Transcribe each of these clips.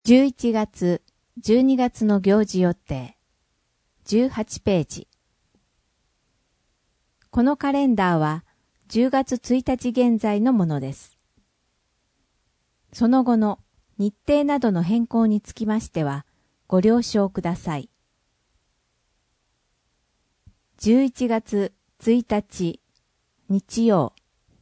11月、12月の行事予定。18ページ。このカレンダーは10月1日現在のものです。その後の日程などの変更につきましてはご了承ください。11月1日日曜。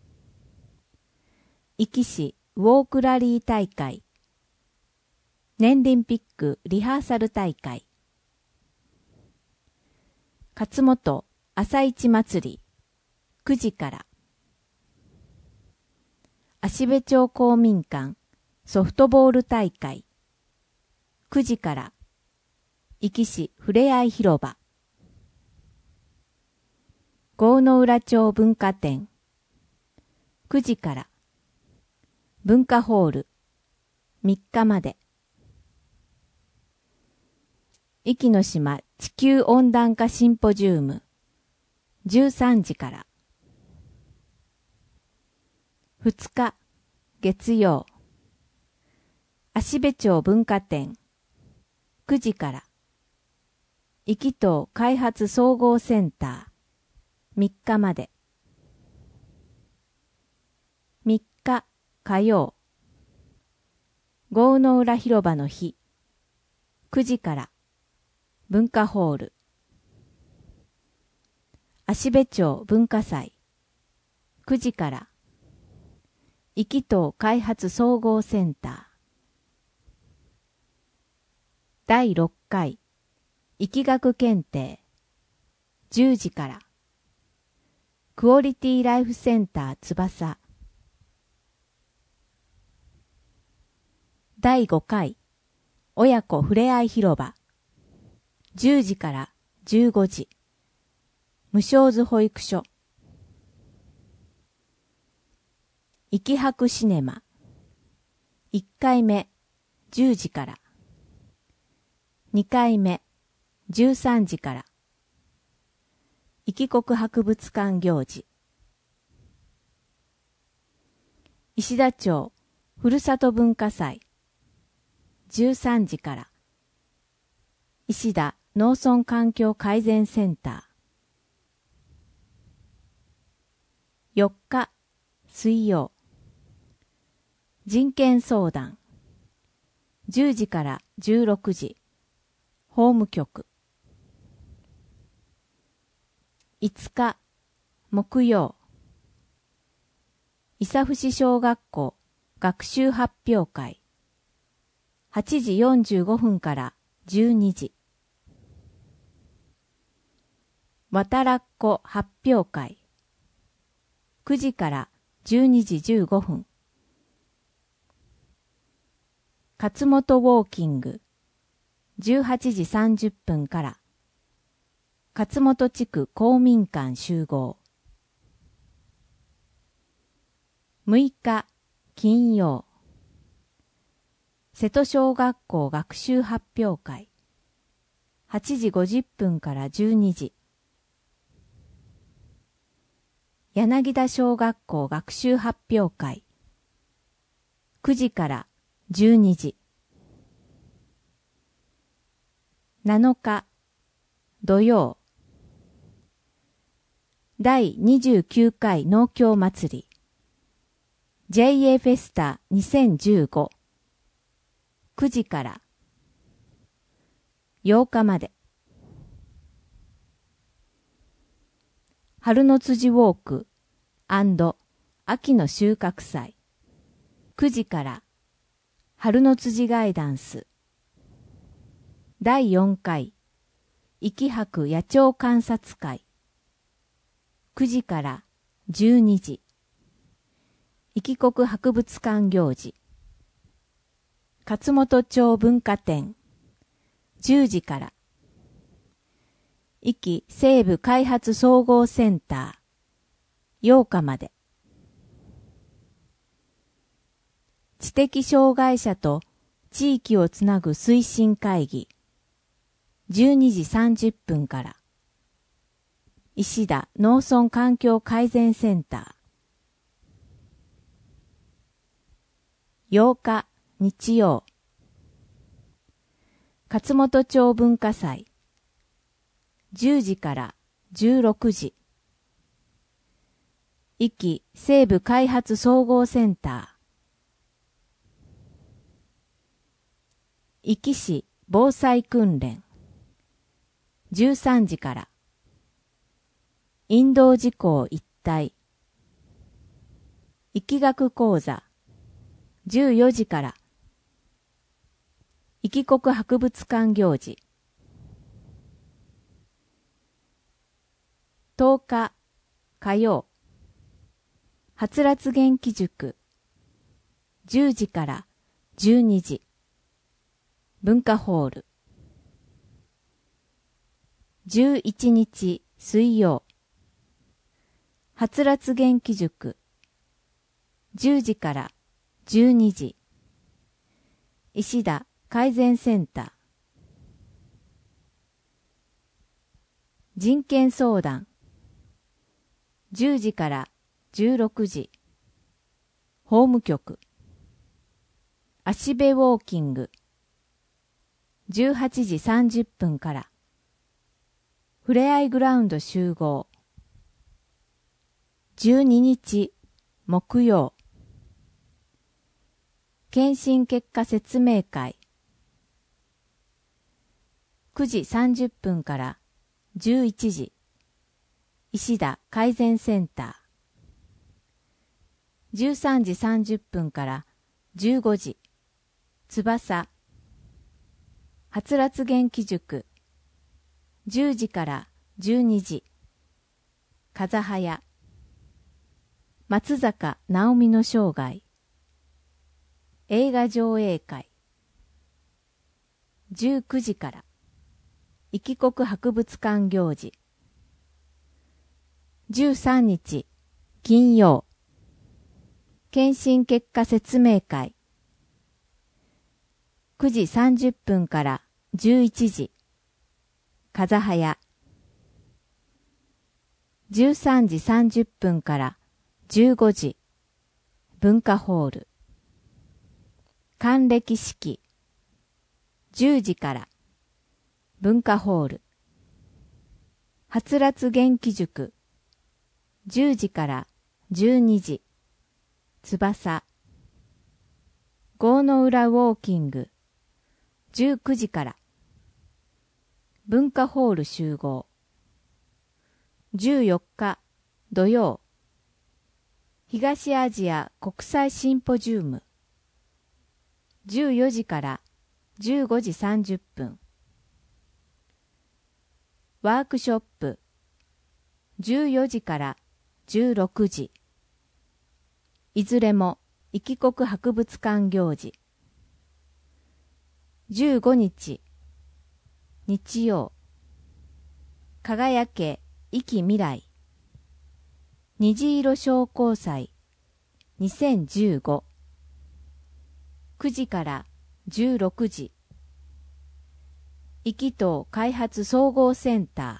壱岐市ウォークラリー大会。年輪ピックリハーサル大会。勝本朝市祭り9時から。芦部町公民館ソフトボール大会9時から。壱岐市ふれあい広場。郷の浦町文化展9時から。文化ホール3日まで。壱岐の島地球温暖化シンポジウム13時から。2日月曜。芦部町文化展9時から。壱岐島開発総合センター3日まで。3日火曜。郷の浦広場の日9時から。文化ホール。芦部町文化祭9時から。壱岐島開発総合センター。第6回壱岐学検定10時から。クオリティライフセンター翼。第5回親子ふれあい広場10時から15時。無償図保育所。壱岐博シネマ。1回目10時から。2回目13時から。壱岐国博物館行事。石田町ふるさと文化祭13時から。石田農村環境改善センター。4日水曜。人権相談10時から16時。法務局。5日木曜。伊佐伏小学校学習発表会8時45分から12時。わたらっこ発表会9時から12時15分。勝本ウォーキング18時30分から。勝本地区公民館集合。6日金曜。瀬戸小学校学習発表会8時50分から12時。柳田小学校学習発表会9時から12時。7日土曜。第29回農協祭り JA フェスタ2015 9時から8日まで。春の辻ウォーク&秋の収穫祭9時から。春の辻ガイダンス第4回壱岐博野鳥観察会9時から12時。壱岐国博物館行事。勝本町文化展10時から。壱岐西部開発総合センター8日まで。知的障害者と地域をつなぐ推進会議12時30分から。石田農村環境改善センター。8日日曜。 勝本町文化祭10時から16時。壱岐西部開発総合センター壱岐市防災訓練13時から。引導事項一体壱岐学講座14時から。壱岐国博物館行事10日火曜はつらつ元気塾10時から12時文化ホール11日水曜はつらつ元気塾10時から12時石田改善センター人権相談10時から16時法務局足部ウォーキング18時30分からふれあいグラウンド集合12日木曜検診結果説明会9時30分から11時石田改善センター13時30分から15時翼はつらつ元気塾10時から12時風早松坂直美の生涯映画上映会19時から壱岐国博物館行事13日金曜検診結果説明会9時30分から11時風早13時30分から15時文化ホール還暦式10時から文化ホールはつらつ元気塾10時から12時翼郷の浦ウォーキング19時から文化ホール集合14日土曜東アジア国際シンポジウム14時から15時30分ワークショップ14時から16時いずれも壱岐国博物館行事15日日曜輝け壱岐未来虹色商工祭2015 9時から16時壱岐島開発総合センタ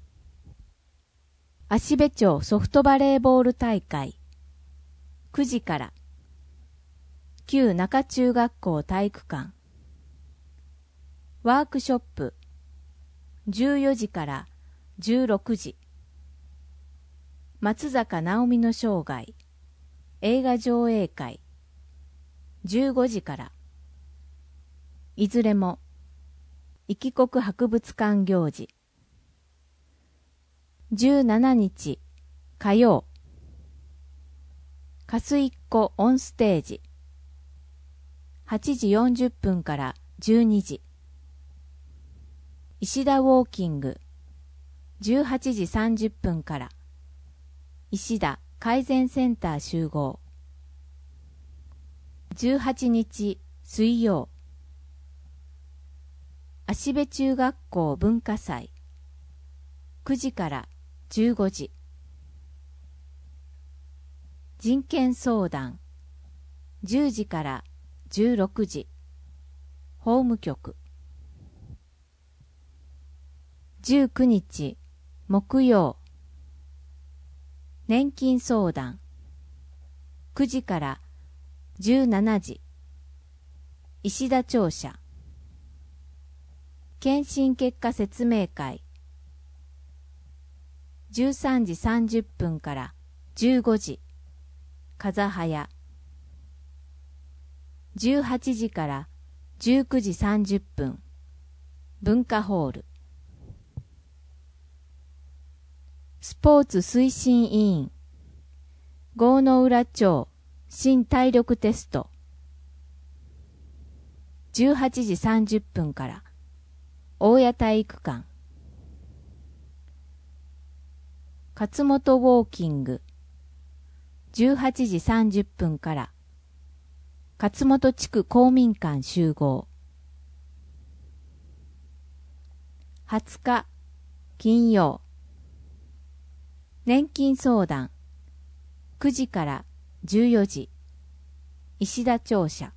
ー芦部町ソフトバレーボール大会9時から旧中中学校体育館ワークショップ14時から16時松坂直美の生涯映画上映会15時からいずれも壱岐国博物館行事17日火曜かすいっこオンステージ8時40分から12時石田ウォーキング18時30分から石田改善センター集合18日水曜芦部中学校文化祭9時から15時人権相談10時から16時法務局19日木曜年金相談9時から17時石田庁舎検診結果説明会。13時30分から15時、風早。18時から19時30分、文化ホール。スポーツ推進委員、郷野浦町新体力テスト。18時30分から大谷体育館。勝本ウォーキング。18時30分から勝本地区公民館集合。20日金曜、年金相談9時から14時、石田庁舎。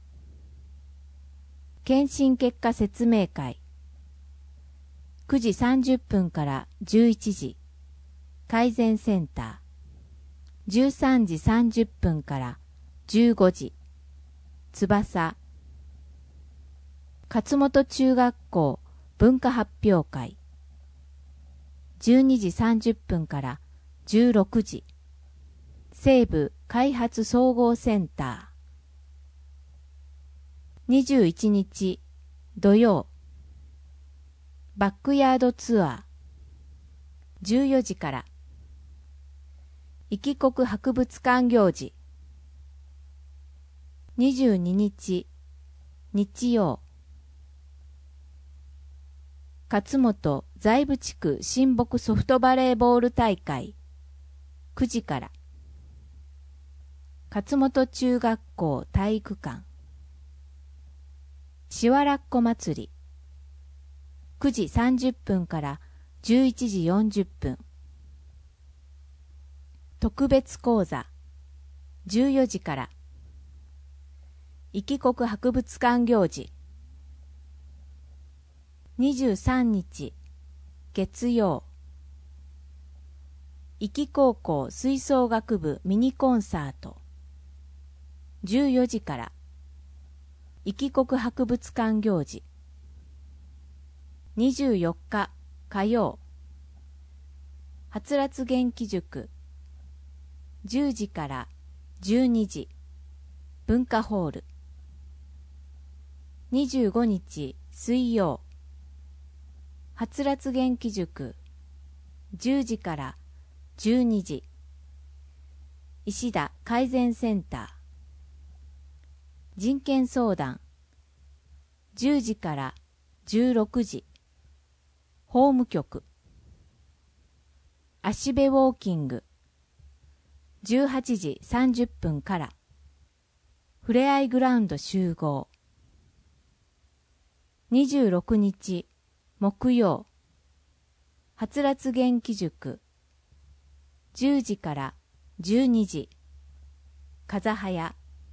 検診結果説明会9時30分から11時、改善センター。13時30分から15時、翼。勝本中学校文化発表会。12時30分から16時、西部開発総合センター。21日土曜、バックヤードツアー。14時から壱岐国博物館行事。22日日曜、勝本財部地区親睦ソフトバレーボール大会9時から、勝本中学校体育館。しわらっこ祭り9時30分から11時40分。特別講座14時から、壱岐国博物館行事。23日月曜、壱岐高校吹奏楽部ミニコンサート。14時から壱岐国博物館行事。24日火曜、はつらつ元気塾。10時から12時、文化ホール。25日水曜、はつらつ元気塾。10時から12時、石田改善センター。人権相談。10時から16時、法務局。足部ウォーキング。18時30分から、ふれあいグラウンド集合。26日木曜、はつらつ元気塾。10時から12時、風早。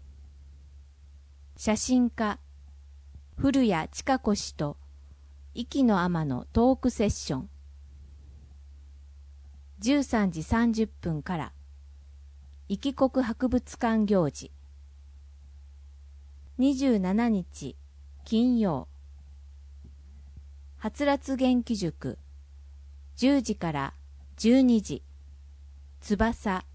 写真家古谷千佳子氏と壱岐の海女のトークセッション。13時30分から壱岐国博物館行事。27日金曜、はつらつ元気塾。10時から12時、翼。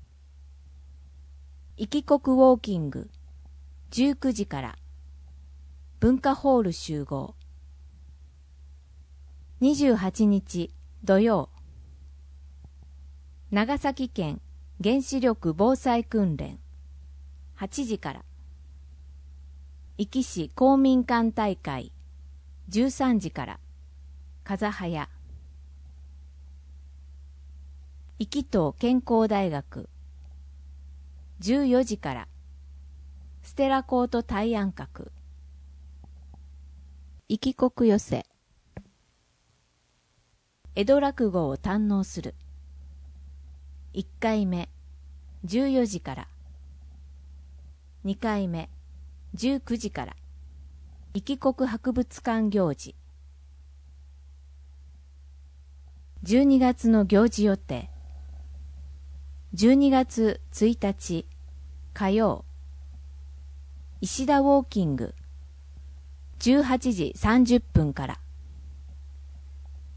壱岐国ウォーキング。19時から文化ホール集合。28日土曜、長崎県原子力防災訓練。8時から壱岐市公民館大会。13時から風早。壱岐島健康大学。14時からステラコート大安閣。壱岐国寄せ。江戸落語を堪能する。1回目14時から、2回目19時から、壱岐国博物館行事。12月の行事予定。12月1日火曜、石田ウォーキング。18時30分から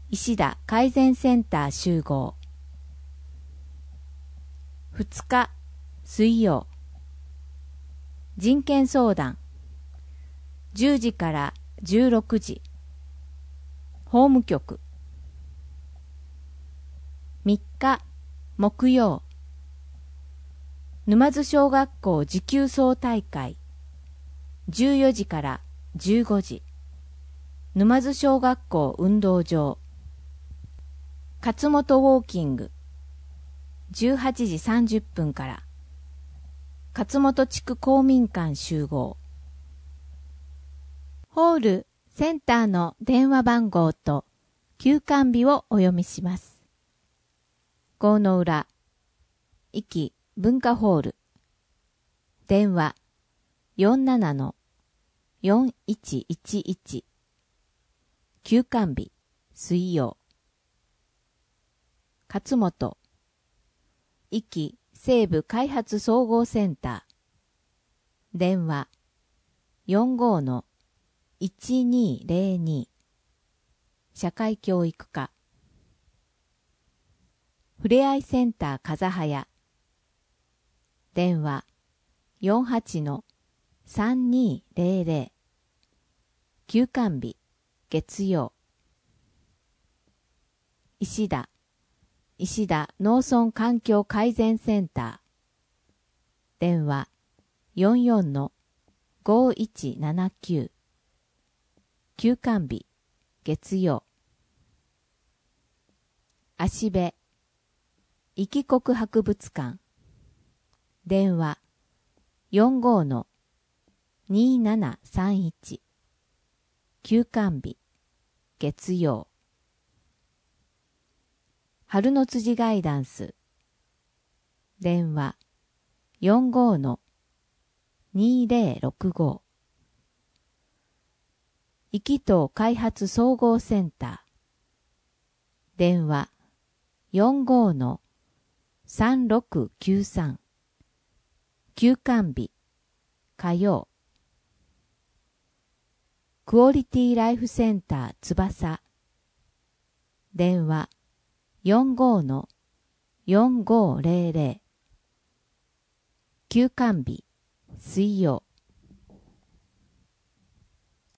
石田改善センター集合。2日水曜。人権相談。10時から16時。法務局。3日木曜。沼津小学校持久走大会。14時から15時。沼津小学校運動場。勝本ウォーキング。18時30分から。勝本地区公民館集合。ホールセンターの電話番号と休館日をお読みします。郷の浦、壱岐文化ホール。電話47-4111。休館日水曜。勝本、壱岐西部開発総合センター。電話45-1202。社会教育課。ふれあいセンター風早。電話48-3200。休館日月曜。石田農村環境改善センター。電話44-5179。休館日月曜。芦部壱岐国博物館。電話45-2731。休館日月曜。春の辻ガイダンス。電話45-2065。壱岐島開発総合センター。電話45-3693。休館日火曜。クオリティライフセンター翼。電話45-4500。休館日水曜。